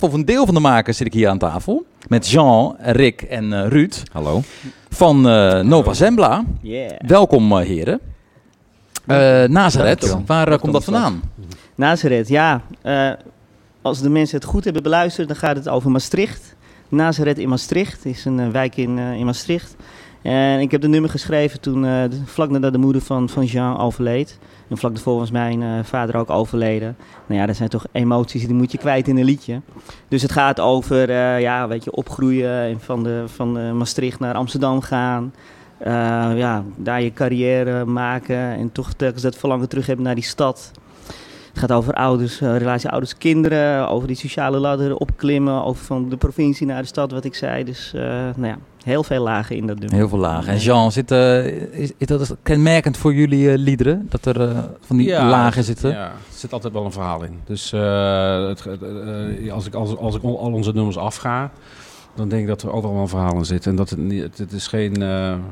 Voor een deel van de makers zit ik hier aan tafel. Met Jean, Rick en Ruud. Hallo. Van Nova Zembla. Yeah. Welkom heren. Nazareth, waar komt dat vandaan? Nazareth, ja. Als de mensen het goed hebben beluisterd, dan gaat het over Maastricht. Nazareth in Maastricht is een wijk in Maastricht. En ik heb de nummer geschreven toen, vlak nadat de moeder van Jean overleed. En vlak daarvoor was mijn vader ook overleden. Nou ja, dat zijn toch emoties die moet je kwijt in een liedje. Dus het gaat over opgroeien en van Maastricht naar Amsterdam gaan. Daar je carrière maken en toch telkens dat verlangen terug hebben naar die stad. Het gaat over ouders, relatie ouders-kinderen, over die sociale ladder opklimmen, over van de provincie naar de stad, wat ik zei. Dus heel veel lagen in dat nummer. Heel veel lagen. En Jean, is dat kenmerkend voor jullie liederen? Dat er van die lagen zitten? Ja, er zit altijd wel een verhaal in. Dus als ik al onze nummers afga, dan denk ik dat er overal wel een verhaal in zit. En dat het is geen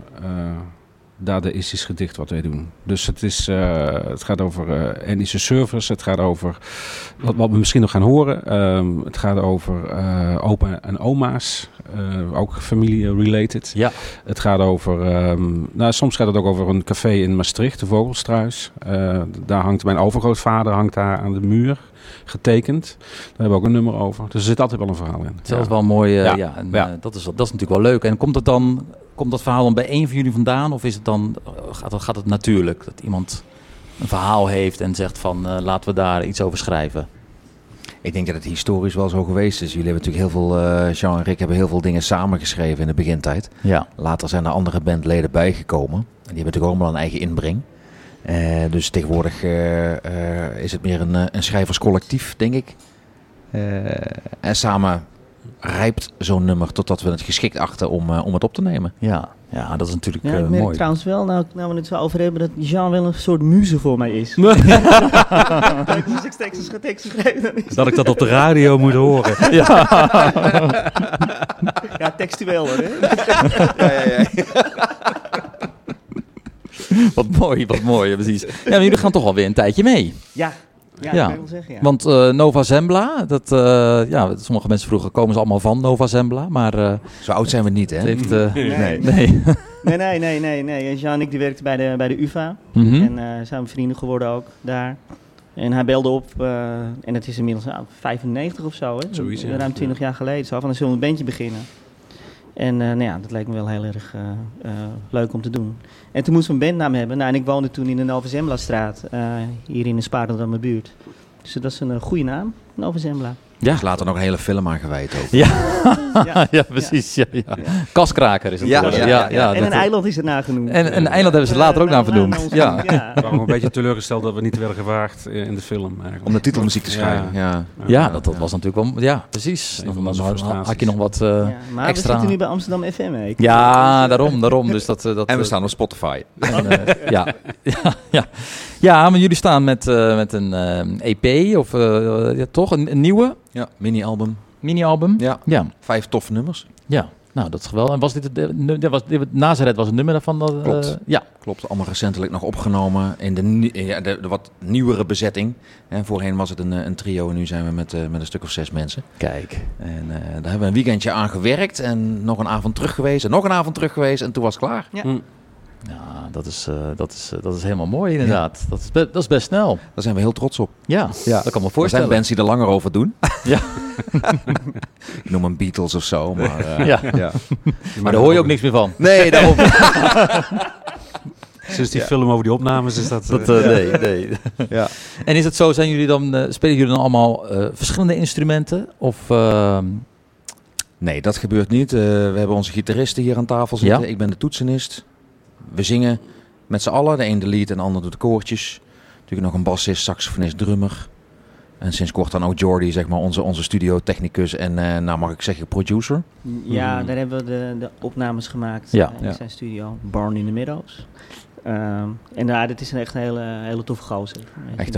dadaistisch gedicht wat wij doen. Dus het gaat over etnische service. Het gaat over wat we misschien nog gaan horen. Het gaat over opa en oma's. Ook familie-related. Ja. Het gaat over... soms gaat het ook over een café in Maastricht, de Vogelstruis. Daar hangt mijn overgrootvader daar aan de muur getekend. Daar hebben we ook een nummer over. Dus er zit altijd wel een verhaal in. Het is altijd wel mooi. Dat is natuurlijk wel leuk. En komt dat verhaal dan bij één van jullie vandaan? Of is het dan, gaat het natuurlijk? Dat iemand een verhaal heeft en zegt van laten we daar iets over schrijven? Ik denk dat het historisch wel zo geweest is. Jullie hebben natuurlijk heel veel, Jean en Rick hebben heel veel dingen samengeschreven in de begintijd. Ja. Later zijn er andere bandleden bijgekomen. En die hebben natuurlijk allemaal een eigen inbreng. Dus tegenwoordig is het meer een schrijverscollectief, denk ik. En samen rijpt zo'n nummer totdat we het geschikt achten om het op te nemen. Ja, dat is natuurlijk ik merk mooi. Trouwens wel, nou we het zo over hebben, dat Jean wel een soort muze voor mij is. Als ik teksten schrijf, dan is dat ik dat op de radio moet horen. Ja, textueel hoor. Hè? Ja. Wat mooi, precies. Ja, maar jullie gaan toch alweer een tijdje mee. Ja, dat kan ik wel zeggen, ja. Want Nova Zembla, sommige mensen vroegen, komen ze allemaal van Nova Zembla, maar... Zo oud zijn we niet, hè? Nee. Jean en ik die werkten bij de UvA. Mm-hmm. En zijn we vrienden geworden ook daar. En hij belde op, en het is inmiddels 95 of zo, hè? Zoiets, ja. Ruim 20 jaar geleden. Zo van, dan zullen we een bandje beginnen. En dat leek me wel heel erg leuk om te doen. En toen moesten we een bandnaam hebben. En ik woonde toen in de Nova Zembla-straat, hier in de Spaarndammer buurt. Dus dat is een goede naam, Nova Zembla. Ja. Dus later nog een hele film aan gewijd ook. Ja, precies. Ja. Kaskraker is het geworden. Ja. En een eiland is er nagenoemd. En een eiland hebben ze later ook naar vernoemd. Ja. We waren een beetje teleurgesteld dat we niet werden gevraagd in de film. Eigenlijk. Om de titelmuziek te schrijven. Dat was natuurlijk wel... Ja, precies. Dan had je nog wat maar extra... we zitten nu bij Amsterdam FM. Hè? Daarom. Dus dat, en we staan op Spotify. Ja, maar jullie staan met een EP of toch? Een nieuwe? Ja, mini-album. Mini-album? Ja. 5 toffe nummers. Ja, nou dat is geweldig. En was dit Nazareth was een nummer daarvan? Klopt. Ja. Klopt, allemaal recentelijk nog opgenomen in de wat nieuwere bezetting. Voorheen was het een trio en nu zijn we met een stuk of 6 mensen. Kijk. En daar hebben we een weekendje aan gewerkt en nog een avond terug geweest en nog een avond terug geweest en toen was het klaar. Ja. Ja, dat is helemaal mooi inderdaad. Ja. Dat is best snel. Daar zijn we heel trots op. Ja, dat kan me voorstellen. Er zijn mensen die er langer over doen. Ja. Ik noem hem Beatles of zo. Maar, maar daar hoor je ook niks meer van. Nee, daarom. Sinds die film over die opnames is dat... Nee. Ja. En is het zo, spelen jullie dan allemaal verschillende instrumenten? Of... Nee, dat gebeurt niet. We hebben onze gitaristen hier aan tafel zitten. Ja. Ik ben de toetsenist. We zingen met z'n allen. De een de lead en de ander doet de koortjes. Natuurlijk nog een bassist, saxofonist, drummer. En sinds kort dan ook Jordi, zeg maar, onze studiotechnicus en mag ik zeggen producer. Ja, daar hebben we de opnames gemaakt in zijn studio. Barn in the Meadows. En dit is echt een hele toffe gozer. Echt